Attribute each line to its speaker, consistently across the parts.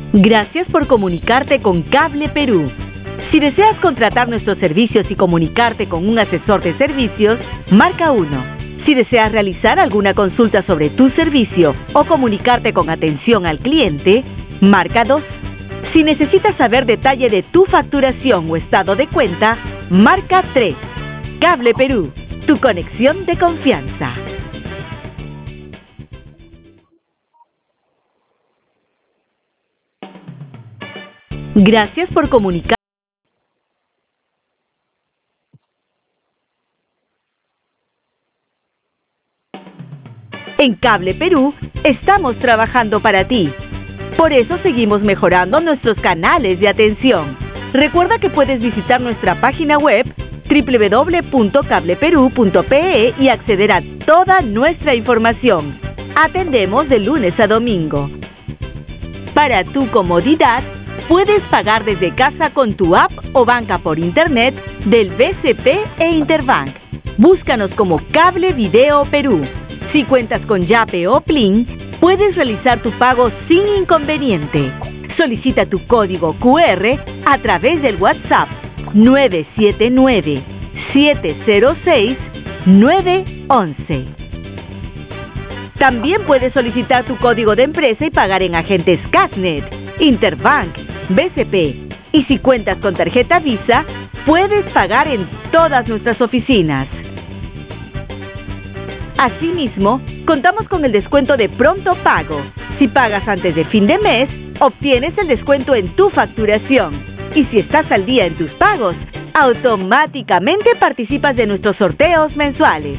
Speaker 1: Gracias por comunicarte con Cable Perú. Si deseas contratar nuestros servicios y comunicarte con un asesor de servicios, marca 1. Si deseas realizar alguna consulta sobre tu servicio o comunicarte con atención al cliente, marca 2. Si necesitas saber detalle de tu facturación o estado de cuenta, marca 3. Cable Perú, tu conexión de confianza. Gracias por comunicar. En Cable Perú estamos trabajando para ti. Por eso seguimos mejorando nuestros canales de atención. Recuerda que puedes visitar nuestra página web www.cableperu.pe y acceder a toda nuestra información. Atendemos de lunes a domingo. Para tu comodidad, puedes pagar desde casa con tu app o banca por internet del BCP e Interbank. Búscanos como Cable Video Perú. Si cuentas con Yape o Plin, puedes realizar tu pago sin inconveniente. Solicita tu código QR a través del WhatsApp 979-706-911. También puedes solicitar tu código de empresa y pagar en agentes Casnet, Interbank, BCP. Y si cuentas con tarjeta Visa, puedes pagar en todas nuestras oficinas. Asimismo, contamos con el descuento de pronto pago. Si pagas antes de fin de mes, obtienes el descuento en tu facturación. Y si estás al día en tus pagos, automáticamente participas de nuestros sorteos mensuales.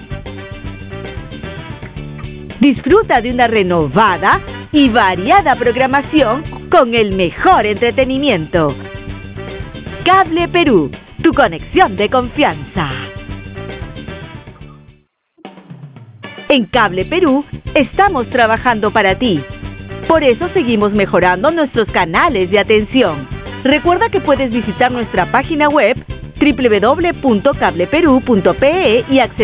Speaker 1: Disfruta de una renovada y variada programación con el mejor entretenimiento. Cable Perú, tu conexión de confianza. En Cable Perú estamos trabajando para ti. Por eso seguimos mejorando nuestros canales de atención. Recuerda que puedes visitar nuestra página web www.cableperu.pe y acceder